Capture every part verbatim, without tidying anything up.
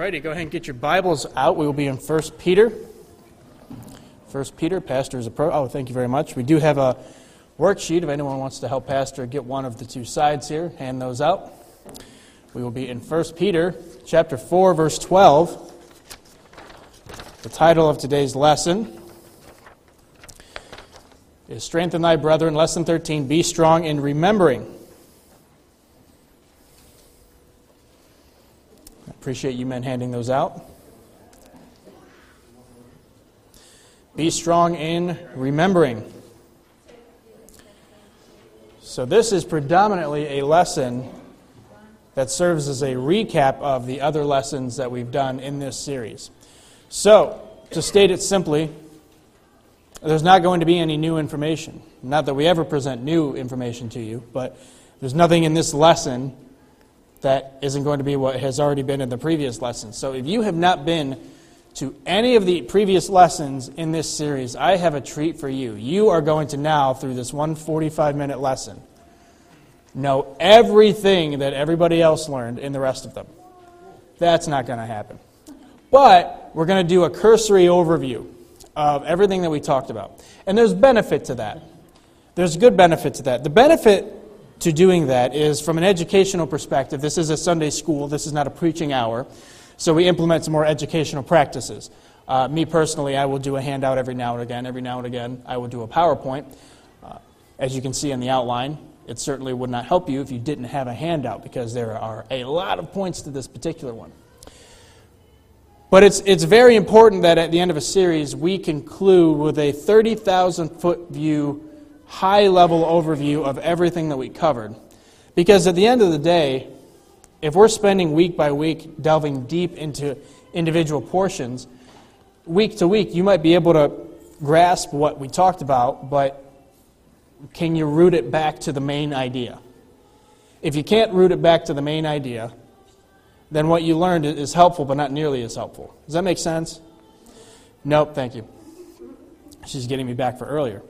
righty, go ahead and get your Bibles out. We will be in First Peter. First Peter, Pastor is a pro. Oh, thank you very much. We do have a worksheet. If anyone wants to help Pastor get one of the two sides here, hand those out. We will be in First Peter, chapter four, verse twelve. The title of today's lesson is Strengthen Thy Brethren. Lesson thirteen, Be Strong in Remembering. I appreciate you men handing those out. Be strong in remembering. So this is predominantly a lesson that serves as a recap of the other lessons that we've done in this series. So, to state it simply, there's not going to be any new information. Not that we ever present new information to you, but there's nothing in this lesson that isn't going to be what has already been in the previous lessons. So if you have not been to any of the previous lessons in this series, I have a treat for you. You are going to now, through this one forty-five minute lesson, know everything that everybody else learned in the rest of them. That's not going to happen. But we're going to do a cursory overview of everything that we talked about. And there's benefit to that. There's good benefit to that. The benefit to doing that is from an educational perspective. This is a Sunday school. This is not a preaching hour. So we implement some more educational practices. Uh, me personally, I will do a handout every now and again. Every now and again, I will do a PowerPoint. Uh, as you can see in the outline, it certainly would not help you if you didn't have a handout, because there are a lot of points to this particular one. But it's it's very important that at the end of a series, we conclude with a thirty thousand foot view, high-level overview of everything that we covered. Because at the end of the day, if we're spending week by week delving deep into individual portions, week to week, you might be able to grasp what we talked about, but can you root it back to the main idea? If you can't root it back to the main idea, then what you learned is helpful, but not nearly as helpful. Does that make sense? Nope, thank you. She's getting me back for earlier.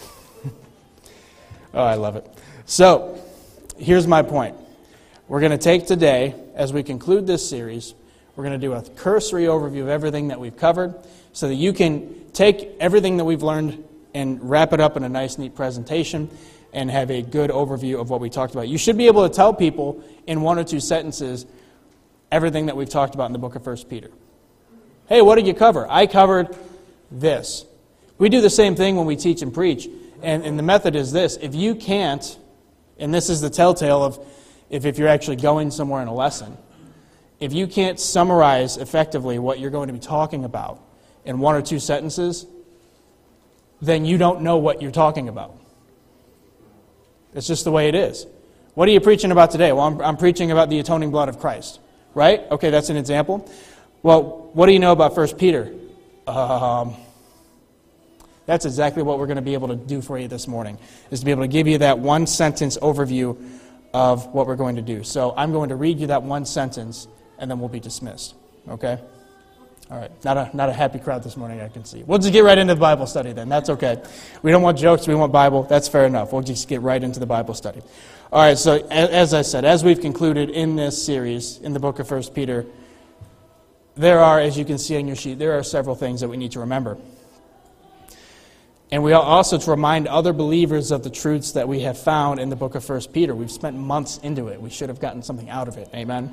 Oh, I love it. So, here's my point. We're going to take today, as we conclude this series, we're going to do a cursory overview of everything that we've covered so that you can take everything that we've learned and wrap it up in a nice, neat presentation and have a good overview of what we talked about. You should be able to tell people in one or two sentences everything that we've talked about in the book of First Peter. Hey, what did you cover? I covered this. We do the same thing when we teach and preach. And, and the method is this. If you can't, and this is the telltale of if, if you're actually going somewhere in a lesson, if you can't summarize effectively what you're going to be talking about in one or two sentences, then you don't know what you're talking about. It's just the way it is. What are you preaching about today? Well, I'm, I'm preaching about the atoning blood of Christ. Right? Okay, that's an example. Well, what do you know about First Peter? Um... That's exactly what we're going to be able to do for you this morning, is to be able to give you that one sentence overview of what we're going to do. So I'm going to read you that one sentence, and then we'll be dismissed. Okay? All right. Not a not a happy crowd this morning, I can see. We'll just get right into the Bible study then. That's okay. We don't want jokes. We want Bible. That's fair enough. We'll just get right into the Bible study. All right. So as I said, as we've concluded in this series, in the book of First Peter, there are, as you can see on your sheet, there are several things that we need to remember. And we are also to remind other believers of the truths that we have found in the book of First Peter. We've spent months into it. We should have gotten something out of it. Amen?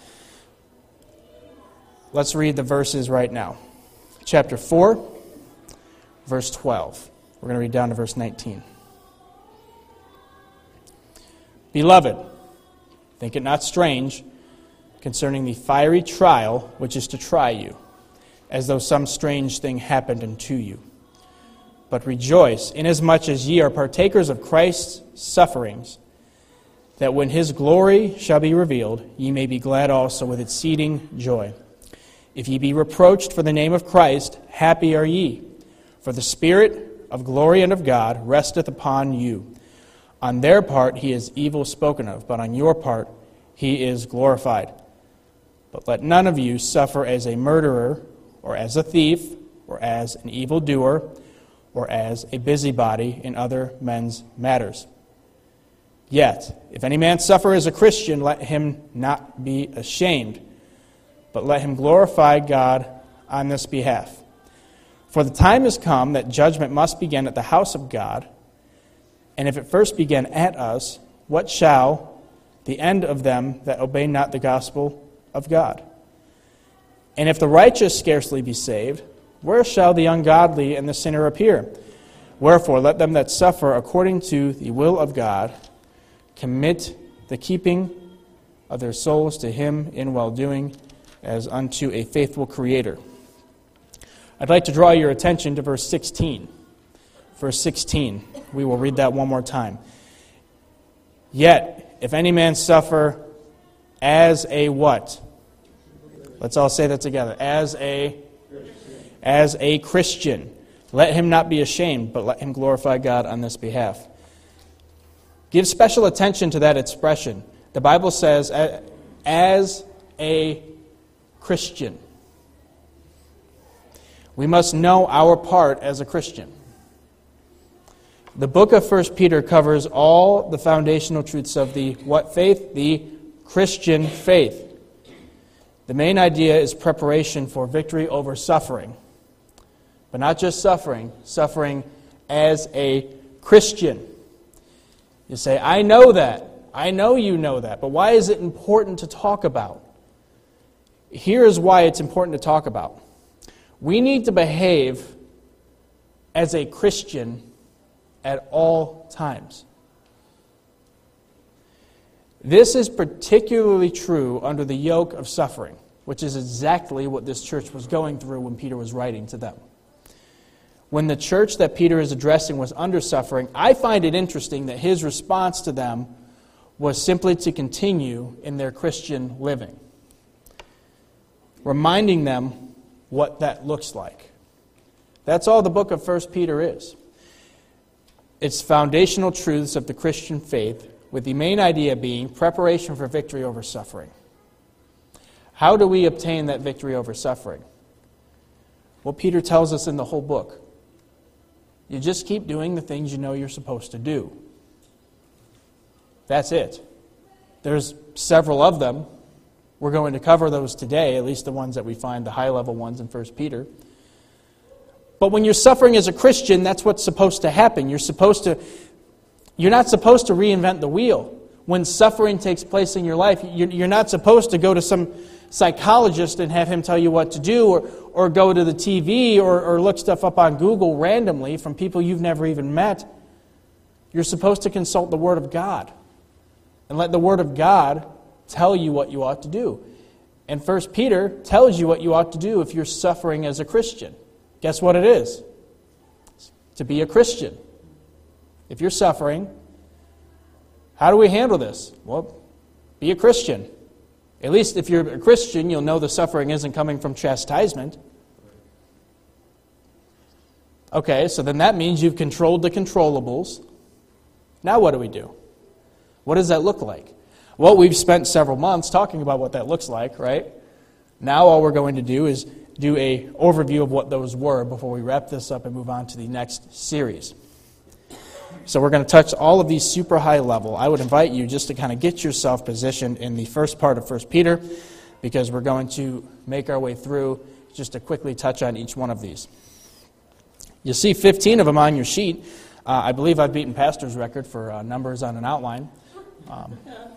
Let's read the verses right now. Chapter four, verse twelve. We're going to read down to verse nineteen. Beloved, think it not strange concerning the fiery trial which is to try you, as though some strange thing happened unto you. But rejoice, inasmuch as ye are partakers of Christ's sufferings, that when his glory shall be revealed, ye may be glad also with exceeding joy. If ye be reproached for the name of Christ, happy are ye, for the Spirit of glory and of God resteth upon you. On their part he is evil spoken of, but on your part he is glorified. But let none of you suffer as a murderer, or as a thief, or as an evildoer, or as a busybody in other men's matters. Yet, if any man suffer as a Christian, let him not be ashamed, but let him glorify God on this behalf. For the time has come that judgment must begin at the house of God, and if it first began at us, what shall the end of them that obey not the gospel of God? And if the righteous scarcely be saved, where shall the ungodly and the sinner appear? Wherefore, let them that suffer according to the will of God commit the keeping of their souls to him in well-doing as unto a faithful Creator. I'd like to draw your attention to verse sixteen. Verse sixteen. We will read that one more time. Yet, if any man suffer as a what? Let's all say that together. As a, as a Christian. Let him not be ashamed, but let him glorify God on this behalf. Give special attention to that expression. The Bible says, as a Christian. We must know our part as a Christian. The book of First Peter covers all the foundational truths of the what faith? The Christian faith. The main idea is preparation for victory over suffering. But not just suffering, suffering as a Christian. You say, I know that. I know you know that. But why is it important to talk about? Here is why it's important to talk about. We need to behave as a Christian at all times. This is particularly true under the yoke of suffering, which is exactly what this church was going through when Peter was writing to them. When the church that Peter is addressing was under suffering, I find it interesting that his response to them was simply to continue in their Christian living, reminding them what that looks like. That's all the book of First Peter is. It's foundational truths of the Christian faith, with the main idea being preparation for victory over suffering. How do we obtain that victory over suffering? Well, Peter tells us in the whole book. You just keep doing the things you know you're supposed to do. That's it. There's several of them. We're going to cover those today, at least the ones that we find, the high-level ones in First Peter. But when you're suffering as a Christian, that's what's supposed to happen. You're supposed to, you're not supposed to reinvent the wheel. When suffering takes place in your life, you're not supposed to go to some psychologist and have him tell you what to do, or, or go to the T V or, or look stuff up on Google randomly from people you've never even met. You're supposed to consult the Word of God and let the Word of God tell you what you ought to do. And First Peter tells you what you ought to do if you're suffering as a Christian. Guess what it is? To be a Christian. If you're suffering, how do we handle this? Well, be a Christian. At least if you're a Christian, you'll know the suffering isn't coming from chastisement. Okay, so then that means you've controlled the controllables. Now what do we do? What does that look like? Well, we've spent several months talking about what that looks like, right? Now all we're going to do is do a overview of what those were before we wrap this up and move on to the next series. So we're going to touch all of these super high level. I would invite you just to kind of get yourself positioned in the first part of First Peter, because we're going to make our way through just to quickly touch on each one of these. You'll see fifteen of them on your sheet. Uh, I believe I've beaten Pastor's record for uh, numbers on an outline. Um,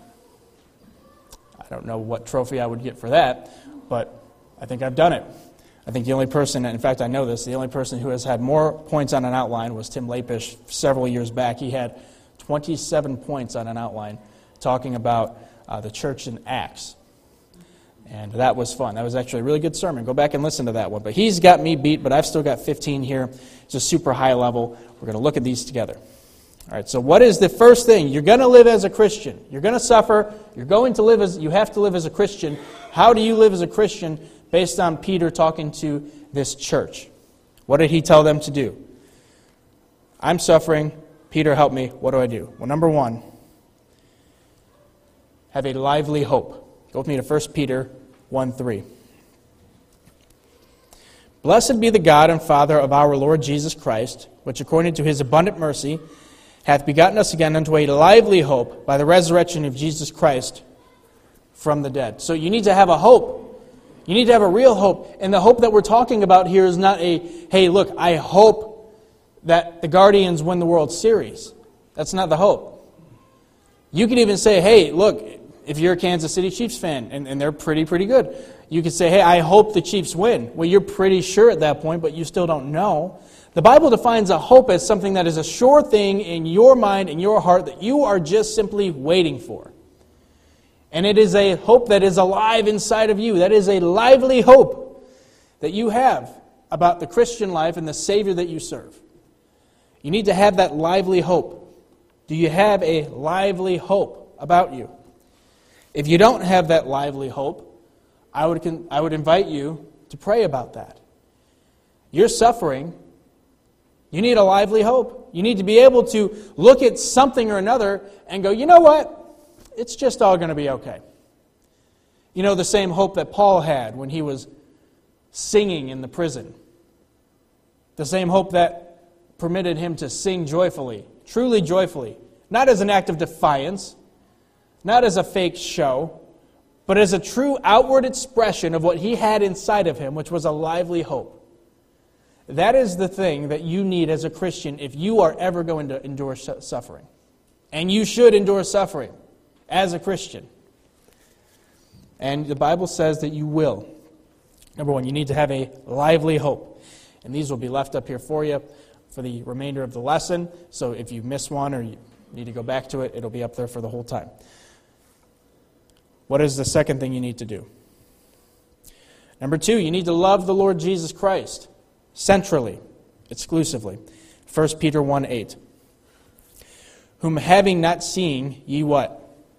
I don't know what trophy I would get for that, but I think I've done it. I think the only person, in fact I know this, the only person who has had more points on an outline was Tim Lapish several years back. He had twenty-seven points on an outline talking about uh, the church in Acts. And that was fun. That was actually a really good sermon. Go back and listen to that one. But he's got me beat, but I've still got fifteen here. It's a super high level. We're going to look at these together. All right, so what is the first thing? You're going to live as a Christian. You're going to suffer. You're going to live as, you have to live as a Christian. How do you live as a Christian? Based on Peter talking to this church. What did he tell them to do? I'm suffering. Peter, help me. What do I do? Well, number one, have a lively hope. Go with me to First Peter one three. Blessed be the God and Father of our Lord Jesus Christ, which according to his abundant mercy hath begotten us again unto a lively hope by the resurrection of Jesus Christ from the dead. So you need to have a hope. You need to have a real hope. And the hope that we're talking about here is not a, hey, look, I hope that the Guardians win the World Series. That's not the hope. You can even say, hey, look, if you're a Kansas City Chiefs fan, and, and they're pretty, pretty good, you could say, hey, I hope the Chiefs win. Well, you're pretty sure at that point, but you still don't know. The Bible defines a hope as something that is a sure thing in your mind, in your heart, that you are just simply waiting for. And it is a hope that is alive inside of you. That is a lively hope that you have about the Christian life and the Savior that you serve. You need to have that lively hope. Do you have a lively hope about you? If you don't have that lively hope, I would, I would invite you to pray about that. You're suffering. You need a lively hope. You need to be able to look at something or another and go, you know what? It's just all going to be okay. You know, the same hope that Paul had when he was singing in the prison. The same hope that permitted him to sing joyfully, truly joyfully, not as an act of defiance, not as a fake show, but as a true outward expression of what he had inside of him, which was a lively hope. That is the thing that you need as a Christian if you are ever going to endure suffering. And you should endure suffering as a Christian. And the Bible says that you will. Number one, you need to have a lively hope. And these will be left up here for you for the remainder of the lesson. So if you miss one or you need to go back to it, it'll be up there for the whole time. What is the second thing you need to do? Number two, you need to love the Lord Jesus Christ centrally, exclusively. First Peter one eight. Whom having not seen, ye what?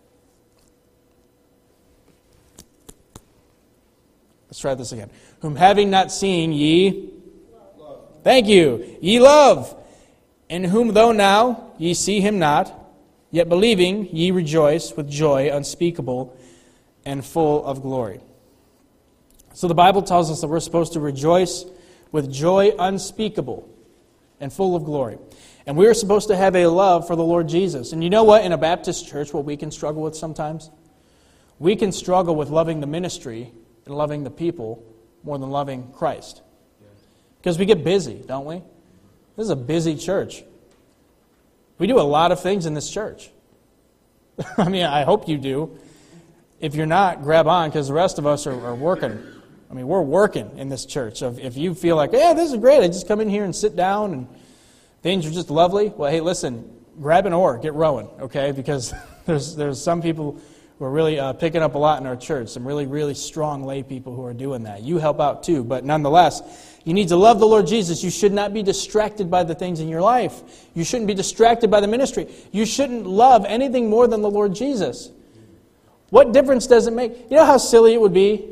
Let's try this again. Whom having not seen, ye... Love. Thank you. Ye love. In whom though now ye see him not, yet believing ye rejoice with joy unspeakable and full of glory. So the Bible tells us that we're supposed to rejoice with joy unspeakable and full of glory. And we are supposed to have a love for the Lord Jesus. And you know what? In a Baptist church, what we can struggle with sometimes? We can struggle with loving the ministry and loving the people more than loving Christ. Because we get busy, don't we? This is a busy church. We do a lot of things in this church. I mean, I hope you do. If you're not, grab on, because the rest of us are, are working. I mean, we're working in this church. So if, if you feel like, yeah, this is great, I just come in here and sit down and things are just lovely. Well, hey, listen, grab an oar, get rowing, okay? Because there's there's some people who are really uh, picking up a lot in our church, some really, really strong lay people who are doing that. You help out too, but nonetheless, you need to love the Lord Jesus. You should not be distracted by the things in your life. You shouldn't be distracted by the ministry. You shouldn't love anything more than the Lord Jesus. What difference does it make? You know how silly it would be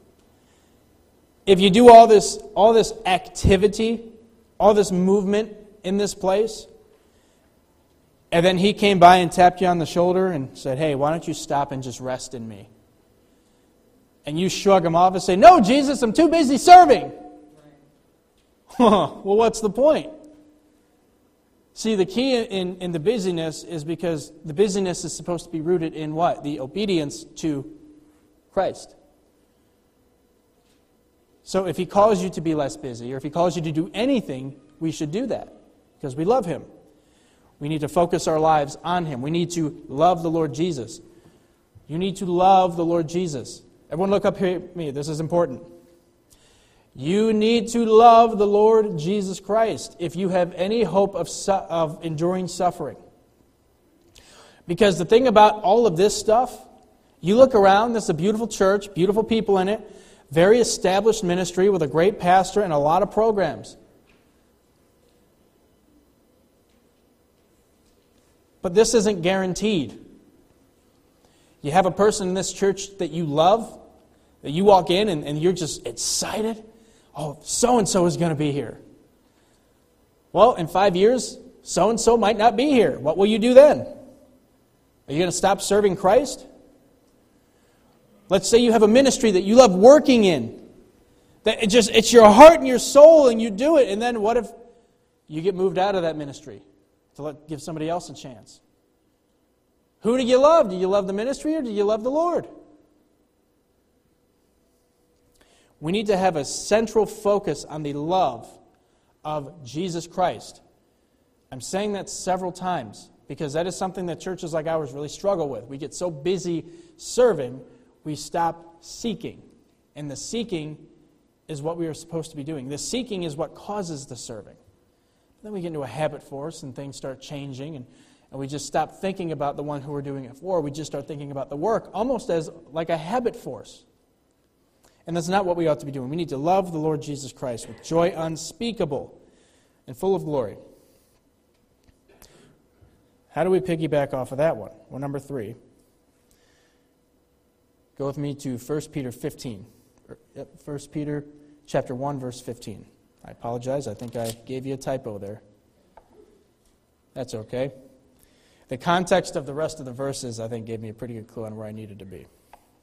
if you do all this, all this activity, all this movement in this place, and then he came by and tapped you on the shoulder and said, hey, why don't you stop and just rest in me? And you shrug him off and say, no, Jesus, I'm too busy serving. Well, what's the point? See, the key in, in the busyness is because the busyness is supposed to be rooted in what? The obedience to Christ. So if he calls you to be less busy, or if he calls you to do anything, we should do that because we love him. We need to focus our lives on him. We need to love the Lord Jesus. You need to love the Lord Jesus. Everyone look up here at me. This is important. You need to love the Lord Jesus Christ if you have any hope of, su- of enduring suffering. Because the thing about all of this stuff, you look around, this is a beautiful church, beautiful people in it, very established ministry with a great pastor and a lot of programs. But this isn't guaranteed. You have a person in this church that you love, that you walk in and, and you're just excited. Oh, so-and-so is going to be here. Well, in five years, so-and-so might not be here. What will you do then? Are you going to stop serving Christ? Let's say you have a ministry that you love working in. That it just it's your heart and your soul and you do it. And then what if you get moved out of that ministry to let, give somebody else a chance? Who do you love? Do you love the ministry or do you love the Lord? We need to have a central focus on the love of Jesus Christ. I'm saying that several times because that is something that churches like ours really struggle with. We get so busy serving, we stop seeking. And the seeking is what we are supposed to be doing. The seeking is what causes the serving. Then we get into a habit force and things start changing, and, and we just stop thinking about the one who we're doing it for. We just start thinking about the work almost as like a habit force. And that's not what we ought to be doing. We need to love the Lord Jesus Christ with joy unspeakable and full of glory. How do we piggyback off of that one? Well, number three. Go with me to First Peter fifteen. Yep, First Peter chapter one, verse fifteen. I apologize. I think I gave you a typo there. That's okay. The context of the rest of the verses, I think, gave me a pretty good clue on where I needed to be.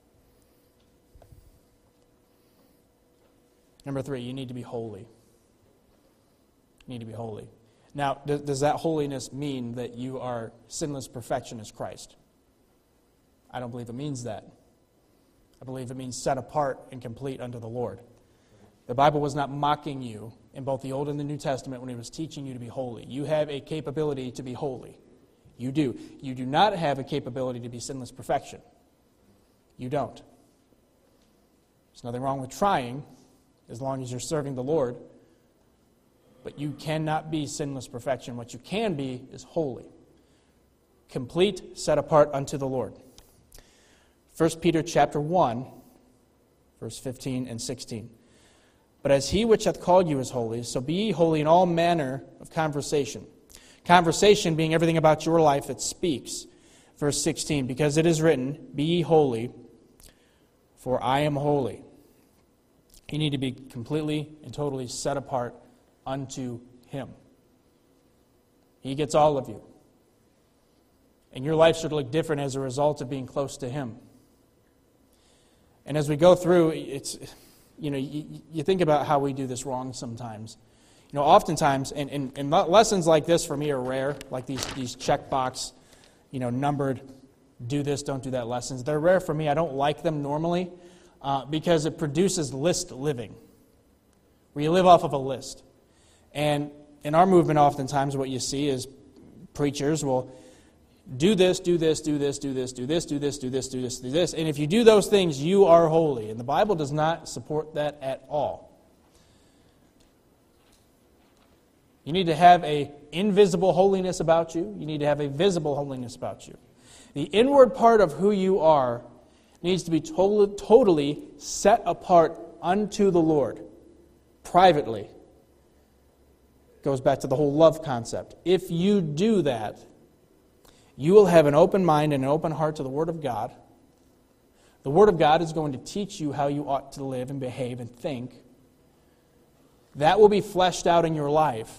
Number three, you need to be holy. You need to be holy. Now, does, does that holiness mean that you are sinless perfection as Christ? I don't believe it means that. I believe it means set apart and complete unto the Lord. The Bible was not mocking you in both the Old and the New Testament when it was teaching you to be holy. You have a capability to be holy. You do. You do not have a capability to be sinless perfection. You don't. There's nothing wrong with trying as long as you're serving the Lord. But you cannot be sinless perfection. What you can be is holy. Complete, set apart unto the Lord. First Peter chapter one, verse fifteen and sixteen. But as he which hath called you is holy, so be ye holy in all manner of conversation. Conversation being everything about your life that speaks. Verse sixteen, because it is written, be ye holy, for I am holy. You need to be completely and totally set apart unto Him. He gets all of you. And your life should look different as a result of being close to Him. And as we go through, it's, you know, you, you think about how we do this wrong sometimes. You know, oftentimes, and, and, and lessons like this for me are rare, like these, these checkbox, you know, numbered, do this, don't do that lessons. They're rare for me. I don't like them normally uh, because it produces list living, where you live off of a list. And in our movement, oftentimes what you see is preachers will do this, do this, do this, do this, do this, do this, do this, do this, do this. And if you do those things, you are holy. And the Bible does not support that at all. You need to have an invisible holiness about you. You need to have a visible holiness about you. The inward part of who you are needs to be totally, totally set apart unto the Lord, privately. Goes back to the whole love concept. If you do that, you will have an open mind and an open heart to the Word of God. The Word of God is going to teach you how you ought to live and behave and think. That will be fleshed out in your life.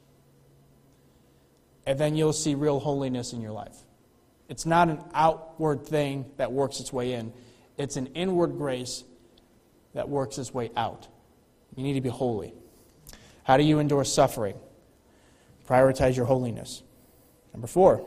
And then you'll see real holiness in your life. It's not an outward thing that works its way in. It's an inward grace that works its way out. You need to be holy. How do you endure suffering? Prioritize your holiness. Number four,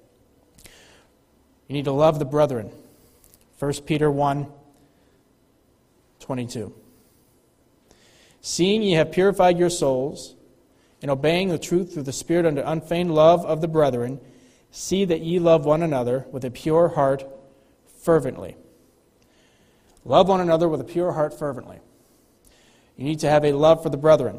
you need to love the brethren. First Peter one, twenty-two. Seeing ye have purified your souls, in obeying the truth through the Spirit unto unfeigned love of the brethren, see that ye love one another with a pure heart fervently. Love one another with a pure heart fervently. You need to have a love for the brethren.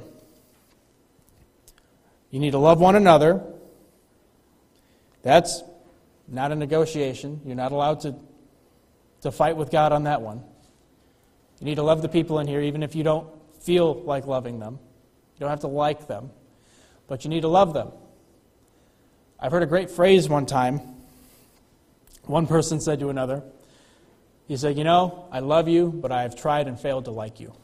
You need to love one another. That's not a negotiation. You're not allowed to, to fight with God on that one. You need to love the people in here, even if you don't feel like loving them. You don't have to like them, but you need to love them. I've heard a great phrase one time. One person said to another, he said, you know, I love you, but I have tried and failed to like you.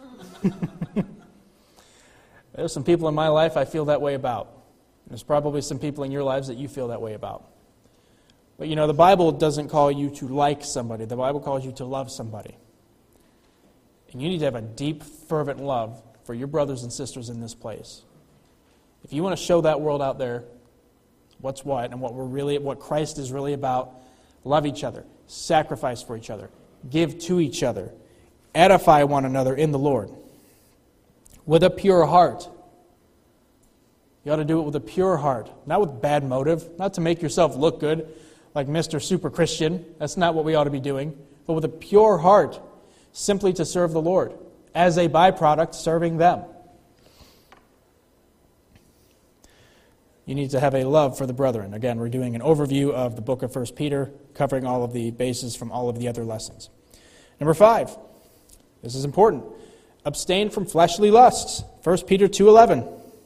There's some people in my life I feel that way about. There's probably some people in your lives that you feel that way about. But you know, the Bible doesn't call you to like somebody. The Bible calls you to love somebody. And you need to have a deep, fervent love for your brothers and sisters in this place. If you want to show that world out there what's what and what we're really, what Christ is really about, love each other, sacrifice for each other, give to each other, edify one another in the Lord with a pure heart. You ought to do it with a pure heart, not with bad motive, not to make yourself look good like Mister Super Christian. That's not what we ought to be doing. But with a pure heart, simply to serve the Lord, as a byproduct, serving them. You need to have a love for the brethren. Again, we're doing an overview of the book of First Peter, covering all of the bases from all of the other lessons. Number five, this is important. Abstain from fleshly lusts. First Peter two eleven.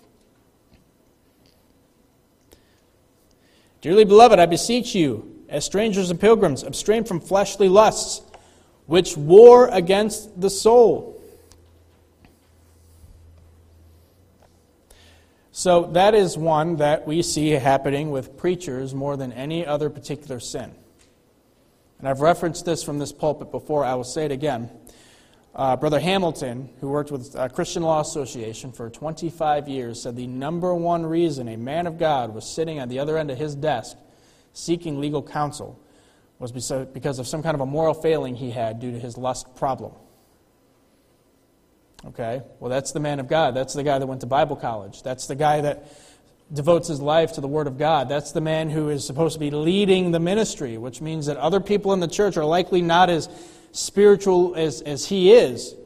Dearly beloved, I beseech you, as strangers and pilgrims, abstain from fleshly lusts, which war against the soul. So that is one that we see happening with preachers more than any other particular sin. And I've referenced this from this pulpit before. I will say it again. Uh, Brother Hamilton, who worked with uh, Christian Law Association for twenty-five years, said the number one reason a man of God was sitting at the other end of his desk seeking legal counsel was because of some kind of a moral failing he had due to his lust problem. Okay, well, that's the man of God. That's the guy that went to Bible college. That's the guy that devotes his life to the Word of God. That's the man who is supposed to be leading the ministry, which means that other people in the church are likely not as spiritual as, as he is.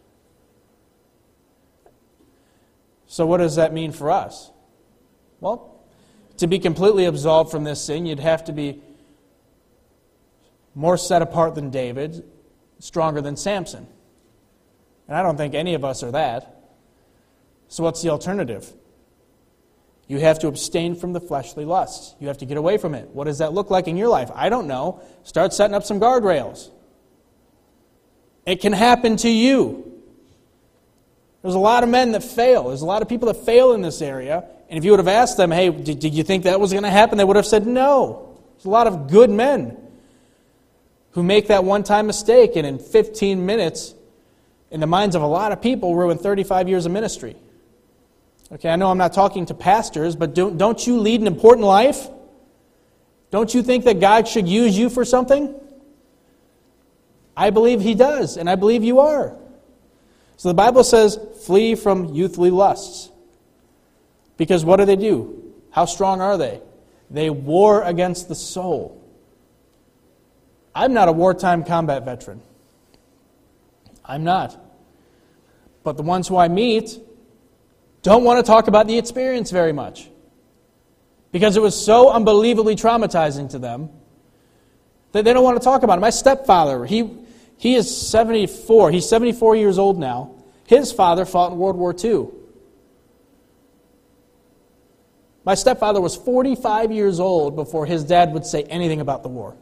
So what does that mean for us? Well, to be completely absolved from this sin, you'd have to be more set apart than David, stronger than Samson. And I don't think any of us are that. So what's the alternative? You have to abstain from the fleshly lusts. You have to get away from it. What does that look like in your life? I don't know. Start setting up some guardrails. It can happen to you. There's a lot of men that fail. There's a lot of people that fail in this area. And if you would have asked them, hey, did, did you think that was going to happen? They would have said no. There's a lot of good men who make that one-time mistake, and in fifteen minutes, in the minds of a lot of people, ruin thirty-five years of ministry. Okay, I know I'm not talking to pastors, but don't, don't you lead an important life? Don't you think that God should use you for something? I believe He does, and I believe you are. So the Bible says, flee from youthly lusts. Because what do they do? How strong are they? They war against the soul. I'm not a wartime combat veteran. I'm not. But the ones who I meet don't want to talk about the experience very much. Because it was so unbelievably traumatizing to them that they don't want to talk about it. My stepfather, he he is seventy-four. He's seventy-four years old now. His father fought in World War Two. My stepfather was forty-five years old before his dad would say anything about the war.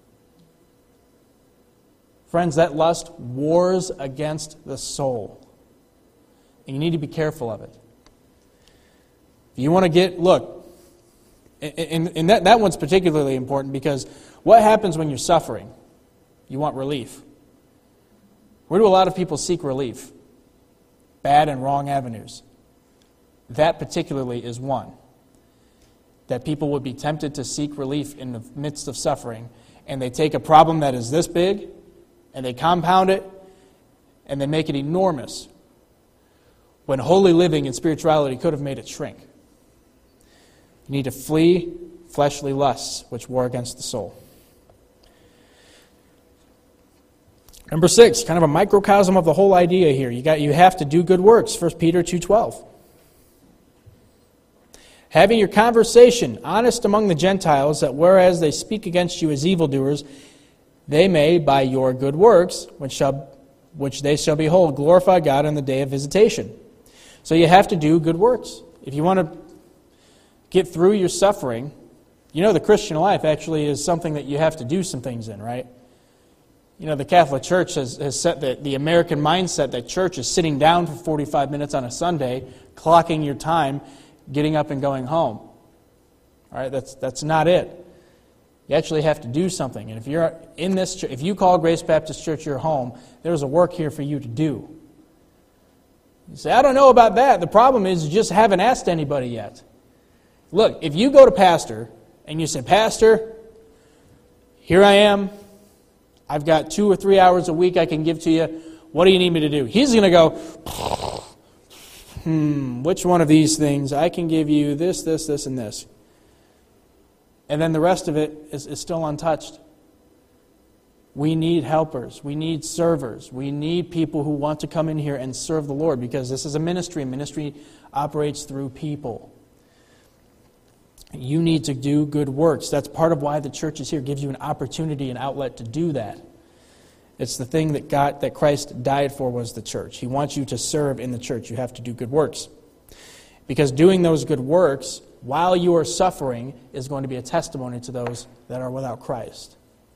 Friends, that lust wars against the soul. And you need to be careful of it. If you want to get, look, and, and that, that one's particularly important because what happens when you're suffering? You want relief. Where do a lot of people seek relief? Bad and wrong avenues. That particularly is one. That people would be tempted to seek relief in the midst of suffering, and they take a problem that is this big, and they compound it, and they make it enormous, when holy living and spirituality could have made it shrink. You need to flee fleshly lusts, which war against the soul. Number six, kind of a microcosm of the whole idea here. You got you have to do good works, First Peter two twelve. Having your conversation honest among the Gentiles, that whereas they speak against you as evildoers, they may, by your good works, which shall, which they shall behold, glorify God on the day of visitation. So you have to do good works. If you want to get through your suffering, you know the Christian life actually is something that you have to do some things in, right? You know, the Catholic Church has, has set the, the American mindset that church is sitting down for forty-five minutes on a Sunday, clocking your time, getting up and going home. All right, that's that's not it. You actually have to do something. And if you're in this, if you call Grace Baptist Church your home, there's a work here for you to do. You say, I don't know about that. The problem is you just haven't asked anybody yet. Look, if you go to pastor and you say, Pastor, here I am. I've got two or three hours a week I can give to you. what do you need me to do? He's going to go, hmm, which one of these things? I can give you this, this, this, and this. And then the rest of it is, is still untouched. We need helpers. We need servers. We need people who want to come in here and serve the Lord, because this is a ministry. Ministry operates through people. You need to do good works. That's part of why the church is here. It gives you an opportunity, an outlet to do that. It's the thing that God, that Christ died for, was the church. He wants you to serve in the church. You have to do good works. Because doing those good works while you are suffering is going to be a testimony to those that are without Christ.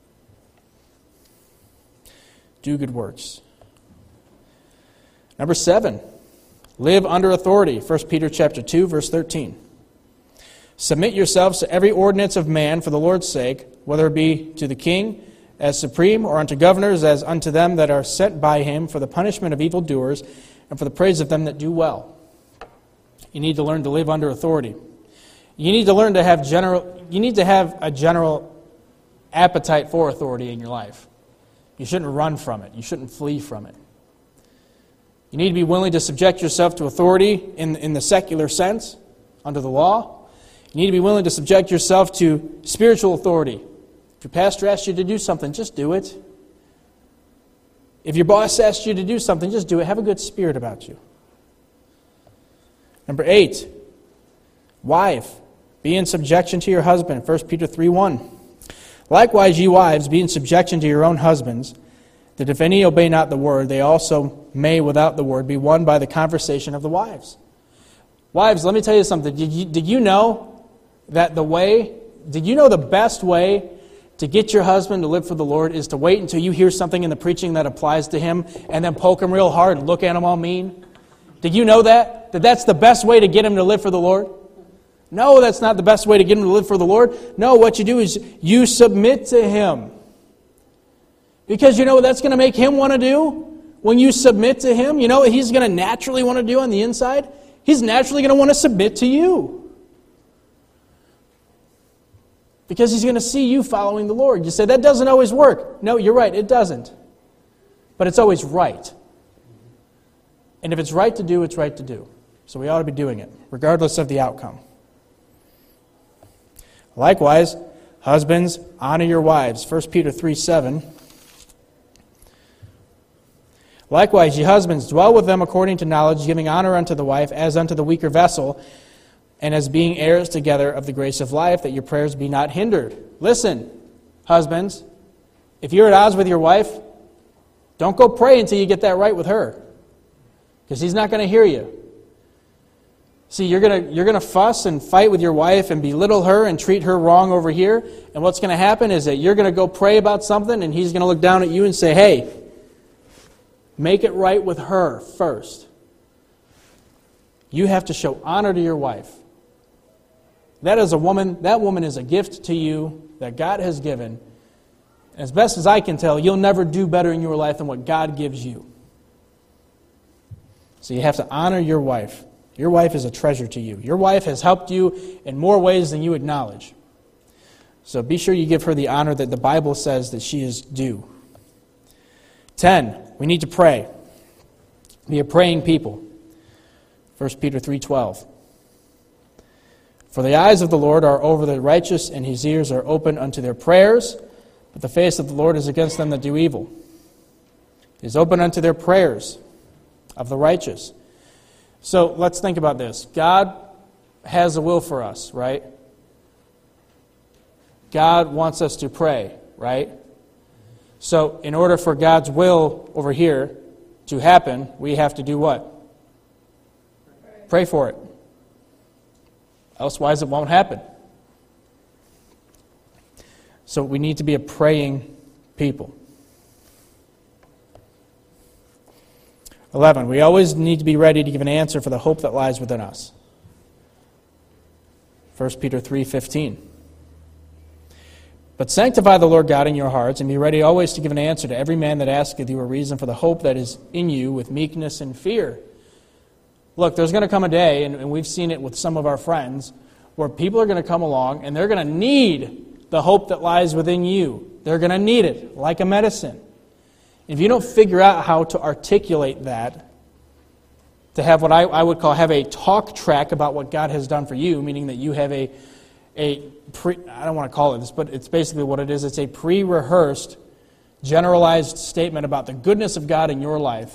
Do good works. Number seven, live under authority. First Peter chapter two, verse thirteen. Submit yourselves to every ordinance of man for the Lord's sake, whether it be to the king as supreme, or unto governors as unto them that are sent by him for the punishment of evildoers and for the praise of them that do well. You need to learn to live under authority. You need to learn to have general. You need to have a general appetite for authority in your life. You shouldn't run from it. You shouldn't flee from it. You need to be willing to subject yourself to authority in, in the secular sense, under the law. You need to be willing to subject yourself to spiritual authority. If your pastor asks you to do something, just do it. If your boss asks you to do something, just do it. Have a good spirit about you. Number eight, wife, be in subjection to your husband. First Peter three one. Likewise, ye wives, be in subjection to your own husbands, that if any obey not the word, they also may without the word be won by the conversation of the wives. Wives, let me tell you something. Did you, did you know that the way, did you know the best way to get your husband to live for the Lord is to wait until you hear something in the preaching that applies to him and then poke him real hard and look at him all mean? Did you know that? That that's the best way to get him to live for the Lord? No, that's not the best way to get him to live for the Lord. No, what you do is you submit to him. Because you know what that's going to make him want to do? When you submit to him, you know what he's going to naturally want to do on the inside? He's naturally going to want to submit to you. Because he's going to see you following the Lord. You say, that doesn't always work. No, you're right, it doesn't. But it's always right. And if it's right to do, it's right to do. So we ought to be doing it, regardless of the outcome. Likewise, husbands, honor your wives. First Peter three seven. Likewise, ye husbands, dwell with them according to knowledge, giving honor unto the wife as unto the weaker vessel, and as being heirs together of the grace of life, that your prayers be not hindered. Listen, husbands, if you're at odds with your wife, don't go pray until you get that right with her, because he's not going to hear you. See, you're going to you're going to fuss and fight with your wife and belittle her and treat her wrong over here. And what's going to happen is that you're going to go pray about something and he's going to look down at you and say, hey, make it right with her first. You have to show honor to your wife. That is a woman, that woman is a gift to you that God has given. As best as I can tell, you'll never do better in your life than what God gives you. So you have to honor your wife. Your wife is a treasure to you. Your wife has helped you in more ways than you acknowledge. So be sure you give her the honor that the Bible says that she is due. Ten, we need to pray. Be a praying people. First Peter three twelve. For the eyes of the Lord are over the righteous, and his ears are open unto their prayers, but the face of the Lord is against them that do evil. He is open unto their prayers of the righteous. So let's think about this. God has a will for us, right? God wants us to pray, right? So in order for God's will over here to happen, we have to do what? Pray, Pray for it. Elsewise it won't happen. So we need to be a praying people. eleven. We always need to be ready to give an answer for the hope that lies within us. First Peter three fifteen. But sanctify the Lord God in your hearts, and be ready always to give an answer to every man that asketh you a reason for the hope that is in you with meekness and fear. Look, there's going to come a day, and we've seen it with some of our friends, where people are going to come along and they're going to need the hope that lies within you. They're going to need it like a medicine. If you don't figure out how to articulate that, to have what I, I would call have a talk track about what God has done for you, meaning that you have a, a pre, I don't want to call it this, but it's basically what it is. It's a pre-rehearsed, generalized statement about the goodness of God in your life.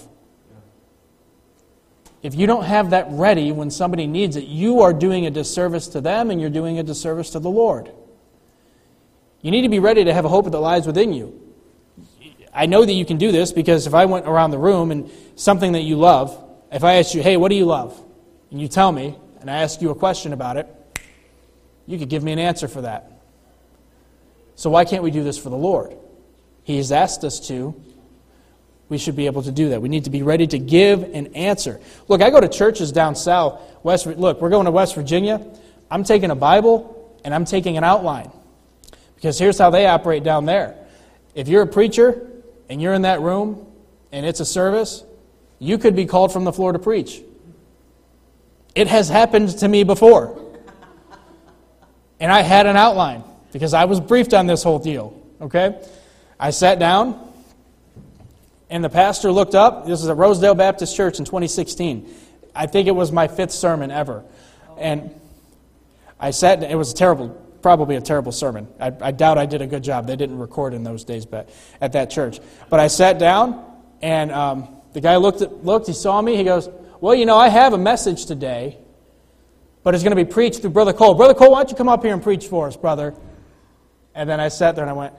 If you don't have that ready when somebody needs it, you are doing a disservice to them and you're doing a disservice to the Lord. You need to be ready to have a hope that lies within you. I know that you can do this because if I went around the room and something that you love, if I asked you, hey, what do you love? And you tell me, and I ask you a question about it, you could give me an answer for that. So why can't we do this for the Lord? He has asked us to. We should be able to do that. We need to be ready to give an answer. Look, I go to churches down south. West. Look, we're going to West Virginia. I'm taking a Bible and I'm taking an outline. Because here's how they operate down there. If you're a preacher and you're in that room and it's a service, you could be called from the floor to preach. It has happened to me before. And I had an outline because I was briefed on this whole deal. Okay? I sat down and the pastor looked up. This is at Rosedale Baptist Church in twenty sixteen. I think it was my fifth sermon ever. And I sat, it was a terrible, probably a terrible sermon. I, I doubt I did a good job. They didn't record in those days but at that church. But I sat down and um, the guy looked, at, looked, he saw me, he goes, well, you know, I have a message today, but it's going to be preached through Brother Cole. Brother Cole, why don't you come up here and preach for us, brother? And then I sat there and I went,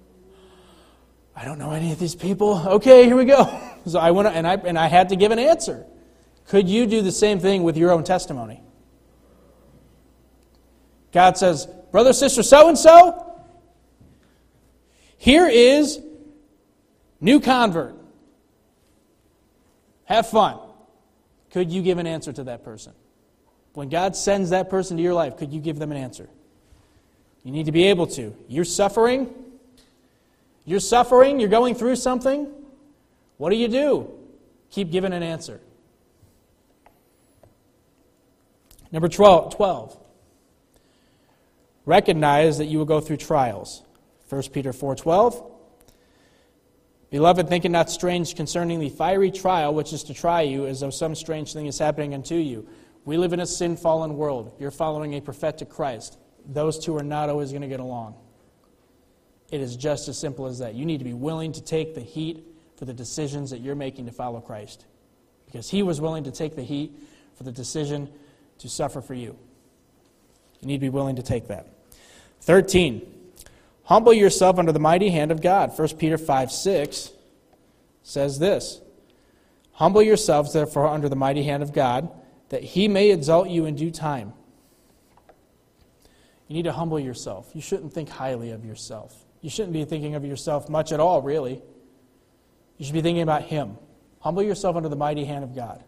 I don't know any of these people. Okay, here we go. So I went and I and I had to give an answer. Could you do the same thing with your own testimony? God says, brother, sister, so-and-so, here is new convert. Have fun. Could you give an answer to that person? When God sends that person to your life, could you give them an answer? You need to be able to. You're suffering. You're suffering. You're going through something. What do you do? Keep giving an answer. Number twelve. Recognize that you will go through trials. First Peter four twelve. Beloved, think it not strange concerning the fiery trial which is to try you, as though some strange thing is happening unto you. We live in a sin-fallen world. You're following a prophetic Christ. Those two are not always going to get along. It is just as simple as that. You need to be willing to take the heat for the decisions that you're making to follow Christ. Because He was willing to take the heat for the decision to suffer for you. You need to be willing to take that. thirteen. Humble yourself under the mighty hand of God. First Peter five six says this. Humble yourselves, therefore, under the mighty hand of God, that He may exalt you in due time. You need to humble yourself. You shouldn't think highly of yourself. You shouldn't be thinking of yourself much at all, really. You should be thinking about Him. Humble yourself under the mighty hand of God.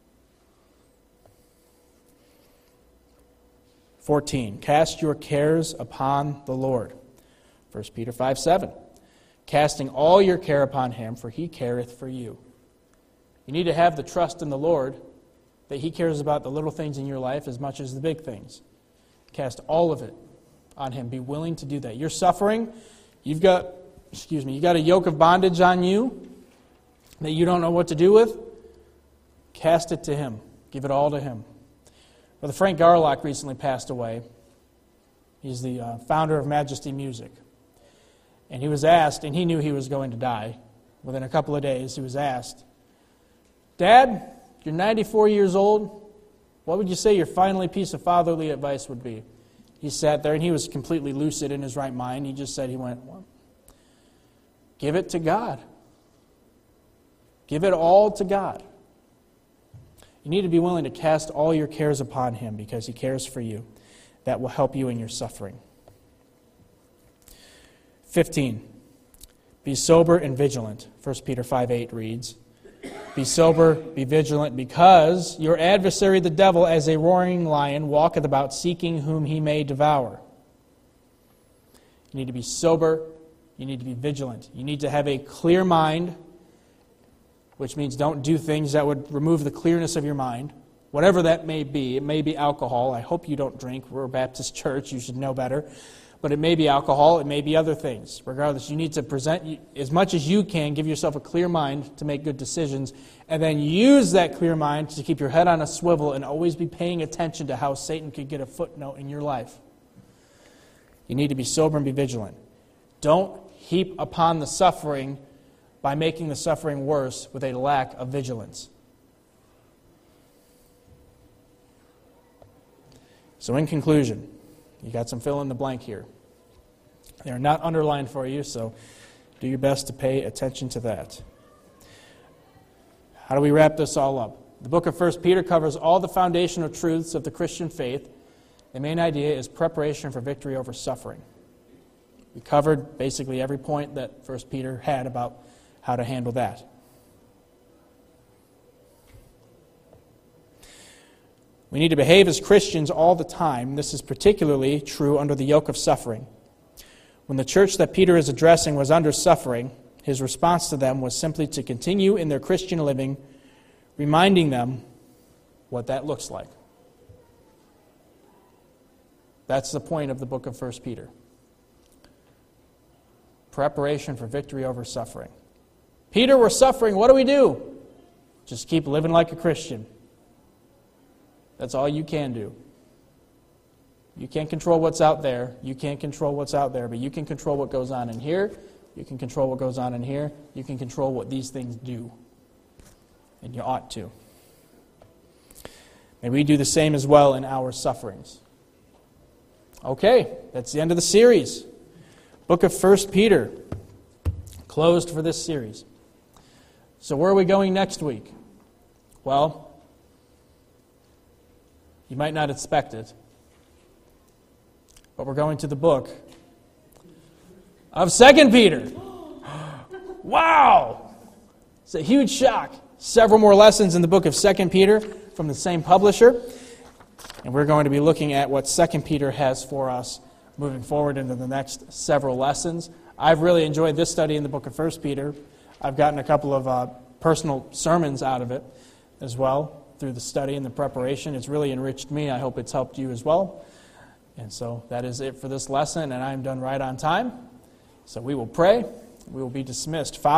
fourteen. Cast your cares upon the Lord. First Peter five seven. Casting all your care upon Him, for He careth for you. You need to have the trust in the Lord that He cares about the little things in your life as much as the big things. Cast all of it on Him. Be willing to do that. You're suffering. You've got, excuse me, you got a yoke of bondage on you that you don't know what to do with. Cast it to Him. Give it all to Him. Brother Frank Garlock recently passed away. He's the uh, founder of Majesty Music. And he was asked, and he knew he was going to die. Within a couple of days, he was asked, Dad, you're ninety-four years old. What would you say your final piece of fatherly advice would be? He sat there, and he was completely lucid in his right mind. He just said, he went, well, give it to God. Give it all to God. You need to be willing to cast all your cares upon Him because He cares for you. That will help you in your suffering. fifteen. Be sober and vigilant. First Peter five eight reads, Be sober, be vigilant, because your adversary the devil, as a roaring lion, walketh about seeking whom he may devour. You need to be sober. You need to be vigilant. You need to have a clear mind, which means don't do things that would remove the clearness of your mind. Whatever that may be. It may be alcohol. I hope you don't drink. We're a Baptist church. You should know better. But it may be alcohol, it may be other things. Regardless, you need to present as much as you can, give yourself a clear mind to make good decisions, and then use that clear mind to keep your head on a swivel and always be paying attention to how Satan could get a footnote in your life. You need to be sober and be vigilant. Don't heap upon the suffering by making the suffering worse with a lack of vigilance. So in conclusion, you got some fill in the blank here. They are not underlined for you, so do your best to pay attention to that. How do we wrap this all up? The book of First Peter covers all the foundational truths of the Christian faith. The main idea is preparation for victory over suffering. We covered basically every point that First Peter had about how to handle that. We need to behave as Christians all the time. This is particularly true under the yoke of suffering. When the church that Peter is addressing was under suffering, his response to them was simply to continue in their Christian living, reminding them what that looks like. That's the point of the book of First Peter. Preparation for victory over suffering. Peter, we're suffering. What do we do? Just keep living like a Christian. That's all you can do. You can't control what's out there. You can't control what's out there, but you can control what goes on in here. You can control what goes on in here. You can control what these things do. And you ought to. May we do the same as well in our sufferings. Okay, that's the end of the series. Book of First Peter. Closed for this series. So where are we going next week? Well, you might not expect it, but we're going to the book of Second Peter. Wow! It's a huge shock. Several more lessons in the book of Second Peter from the same publisher, and we're going to be looking at what Second Peter has for us moving forward into the next several lessons. I've really enjoyed this study in the book of First Peter. I've gotten a couple of uh, personal sermons out of it as well. Through the study and the preparation. It's really enriched me. I hope it's helped you as well. And so that is it for this lesson, and I'm done right on time. So we will pray. We will be dismissed. Father,